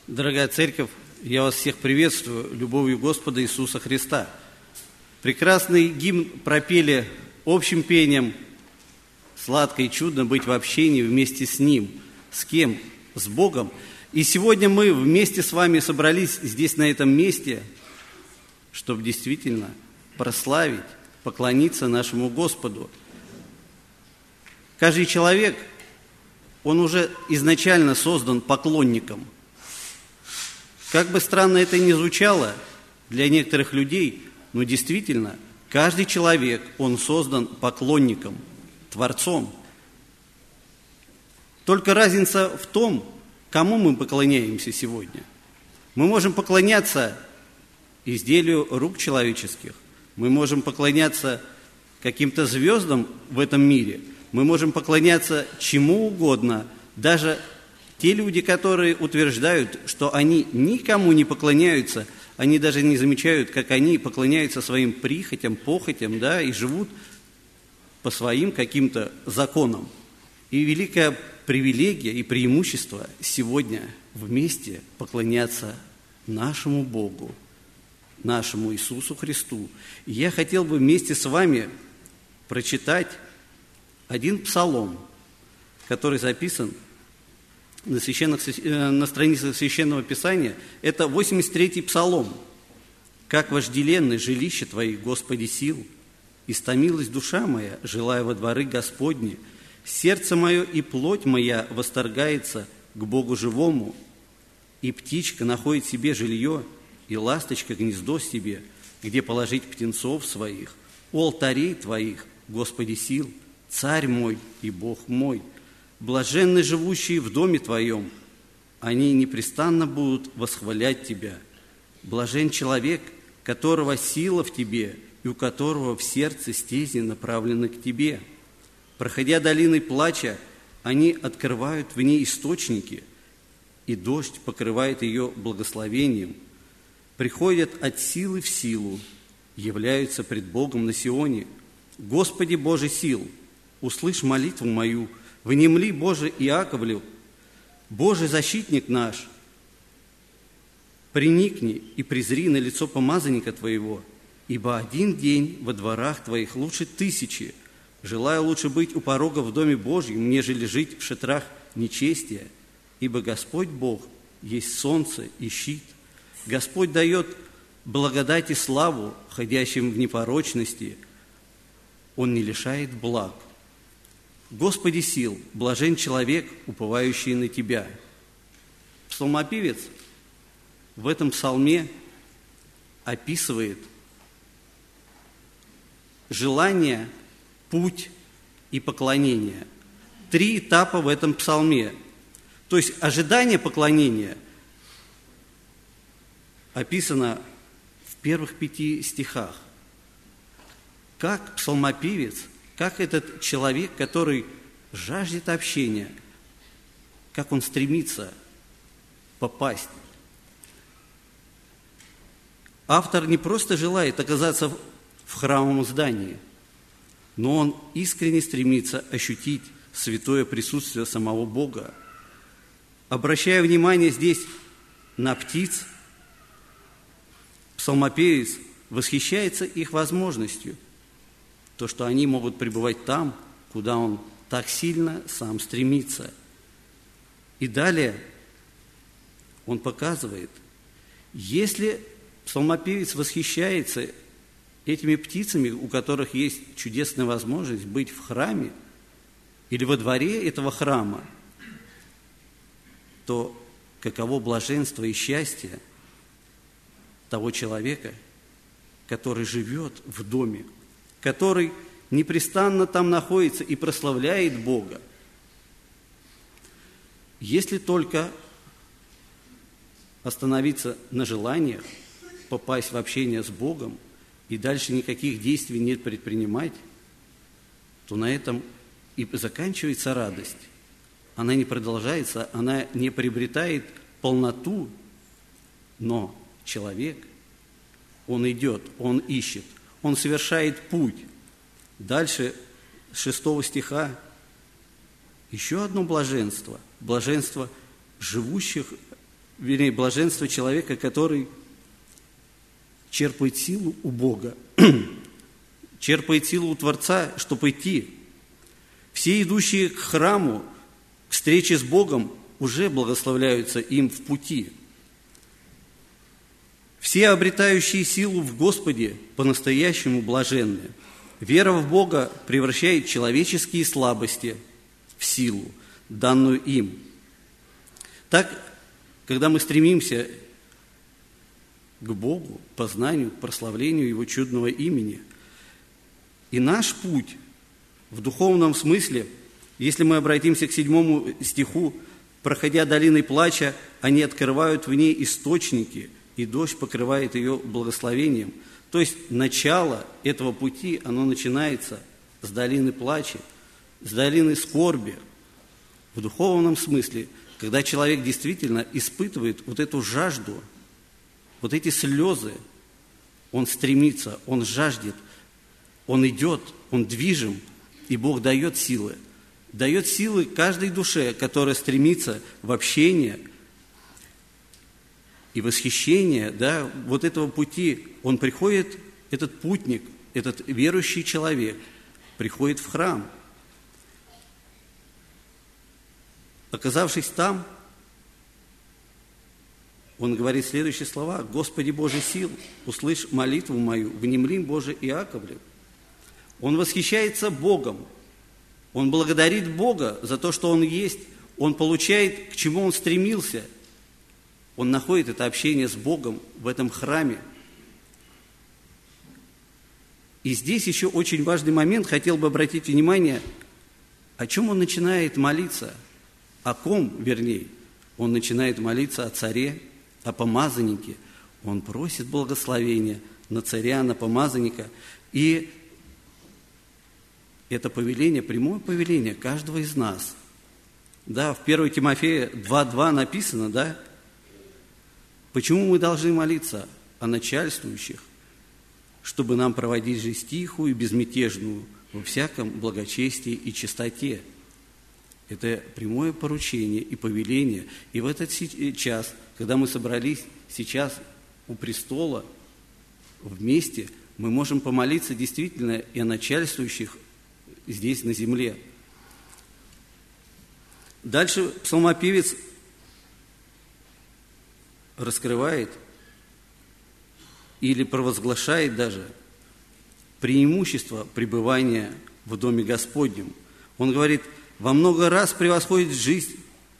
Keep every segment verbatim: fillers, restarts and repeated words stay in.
Дорогая Церковь, я вас всех приветствую любовью Господа Иисуса Христа. Прекрасный гимн пропели общим пением. Сладко и чудно быть в общении вместе с Ним. С кем? С Богом. И сегодня мы вместе с вами собрались здесь, на этом месте, чтобы действительно прославить, поклониться нашему Господу. Каждый человек, он уже изначально создан поклонником. Как бы странно это ни звучало для некоторых людей, но действительно, каждый человек, он создан поклонником, Творцом. Только разница в том, кому мы поклоняемся сегодня. Мы можем поклоняться изделию рук человеческих, мы можем поклоняться каким-то звездам в этом мире, мы можем поклоняться чему угодно, даже те люди, которые утверждают, что они никому не поклоняются, они даже не замечают, как они поклоняются своим прихотям, похотям, да, и живут по своим каким-то законам. И великая привилегия и преимущество сегодня вместе поклоняться нашему Богу, нашему Иисусу Христу. И я хотел бы вместе с вами прочитать один псалом, который записан на, священных, на страницах Священного Писания. Это восемьдесят третий псалом. «Как вожделенны жилище Твои, Господи, сил! Истомилась душа моя, желая во дворы Господни. Сердце мое и плоть моя восторгается к Богу живому. И птичка находит себе жилье, и ласточка гнездо себе, где положить птенцов своих. У алтарей Твоих, Господи, сил, Царь мой и Бог мой. Блаженны живущие в доме Твоем, они непрестанно будут восхвалять Тебя. Блажен человек, которого сила в Тебе, и у которого в сердце стези направлены к Тебе. Проходя долиной плача, они открывают в ней источники, и дождь покрывает ее благословением. Приходят от силы в силу, являются пред Богом на Сионе. Господи Боже сил, услышь молитву мою, внемли, Боже, Иаковлю, Божий защитник наш, приникни и презри на лицо помазанника Твоего, ибо один день во дворах Твоих лучше тысячи. Желаю лучше быть у порога в Доме Божьем, нежели жить в шатрах нечестия, ибо Господь Бог есть солнце и щит. Господь дает благодать и славу ходящим в непорочности, Он не лишает благ. Господи сил, блажен человек, уповающий на Тебя». Псалмопевец в этом псалме описывает желание, путь и поклонение. Три этапа в этом псалме. То есть ожидание поклонения описано в первых пяти стихах. Как псалмопевец, как этот человек, который жаждет общения, как он стремится попасть. Автор не просто желает оказаться в храмовом здании, но он искренне стремится ощутить святое присутствие самого Бога. Обращая внимание здесь на птиц, псалмопевец восхищается их возможностью, то, что они могут пребывать там, куда он так сильно сам стремится. И далее он показывает, если псалмопевец восхищается этими птицами, у которых есть чудесная возможность быть в храме или во дворе этого храма, то каково блаженство и счастье того человека, который живет в доме, который непрестанно там находится и прославляет Бога. Если только остановиться на желаниях, попасть в общение с Богом и дальше никаких действий не предпринимать, то на этом и заканчивается радость. Она не продолжается, она не приобретает полноту, но человек, он идет, он ищет, он совершает путь. Дальше, с шестого стиха, еще одно блаженство, блаженство живущих вернее, блаженство человека, который черпает силу у Бога, черпает силу у Творца, чтобы идти. Все идущие к храму, к встрече с Богом, уже благословляются им в пути. Все обретающие силу в Господе по-настоящему блаженны. Вера в Бога превращает человеческие слабости в силу, данную им. Так, когда мы стремимся к Богу, к познанию, к прославлению Его чудного имени, и наш путь в духовном смысле, если мы обратимся к седьмому стиху, проходя долиной плача, они открывают в ней источники, и дождь покрывает ее благословением. То есть начало этого пути, оно начинается с долины плача, с долины скорби. В духовном смысле, когда человек действительно испытывает вот эту жажду, вот эти слезы, он стремится, он жаждет, он идет, он движим, и Бог дает силы. Дает силы каждой душе, которая стремится в общение и восхищение, да, вот этого пути. Он приходит, этот путник, этот верующий человек, приходит в храм. Оказавшись там, он говорит следующие слова: «Господи Боже сил, услышь молитву мою, внемли, Боже Иаковлев». Он восхищается Богом, он благодарит Бога за то, что Он есть, он получает, к чему он стремился. Он находит это общение с Богом в этом храме. И здесь еще очень важный момент, хотел бы обратить внимание, о чем он начинает молиться, о ком, вернее, он начинает молиться о царе, о помазаннике. Он просит благословения на царя, на помазанника. И это повеление, прямое повеление каждого из нас. Да, в первое Тимофея два два написано, да, почему мы должны молиться о начальствующих, чтобы нам проводить жизнь тихую и безмятежную во всяком благочестии и чистоте. Это прямое поручение и повеление. И в этот час, когда мы собрались сейчас у престола вместе, мы можем помолиться действительно и о начальствующих здесь на земле. Дальше псалмопевец раскрывает или провозглашает даже преимущество пребывания в Доме Господнем. Он говорит: во много раз превосходит жизнь,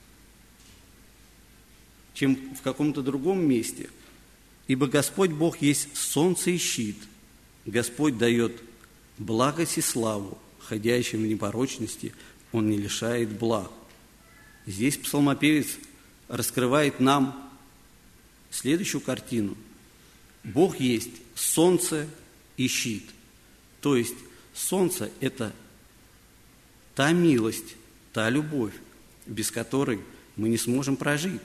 чем в каком-то другом месте, ибо Господь Бог есть солнце и щит. Господь дает благость и славу, ходящим в непорочности, Он не лишает благ. Здесь псалмопевец раскрывает нам следующую картину. Бог есть солнце и щит. То есть солнце – это та милость, та любовь, без которой мы не сможем прожить.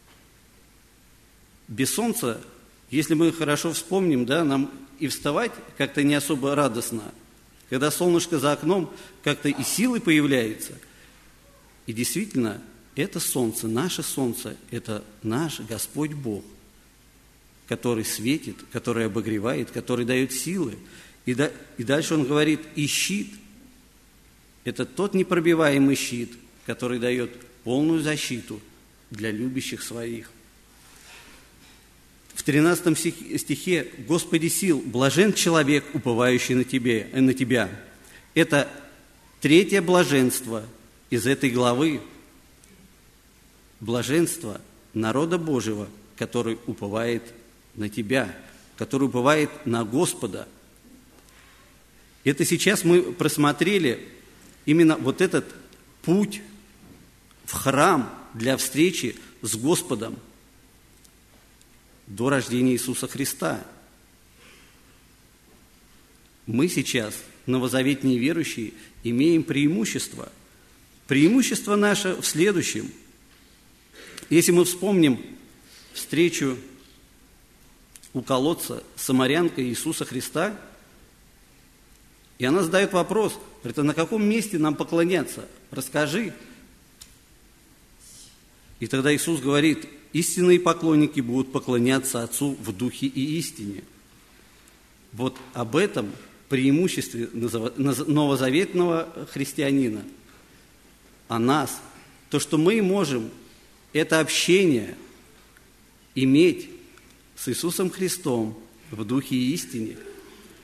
Без солнца, если мы хорошо вспомним, да, нам и вставать как-то не особо радостно. Когда солнышко за окном, как-то и силы появляются. И действительно, это солнце, наше солнце, это наш Господь Бог, который светит, который обогревает, который дает силы. И, да, и дальше он говорит: и щит – это тот непробиваемый щит, который дает полную защиту для любящих своих. В тринадцатом стихе: «Господи сил, блажен человек, уповающий на, тебе, на Тебя». Это третье блаженство из этой главы. Блаженство народа Божьего, который уповает на Тебя, который уповает на Господа. Это сейчас мы просмотрели именно вот этот путь в храм для встречи с Господом до рождения Иисуса Христа. Мы сейчас, новозаветные верующие, имеем преимущество. Преимущество наше в следующем. Если мы вспомним встречу у колодца с самарянкой Иисуса Христа, и она задает вопрос, говорит: а на каком месте нам поклоняться? Расскажи. И тогда Иисус говорит: Истинные поклонники будут поклоняться Отцу в духе и истине. Вот об этом преимуществе новозаветного христианина, о нас, то, что мы можем это общение иметь с Иисусом Христом в духе и истине –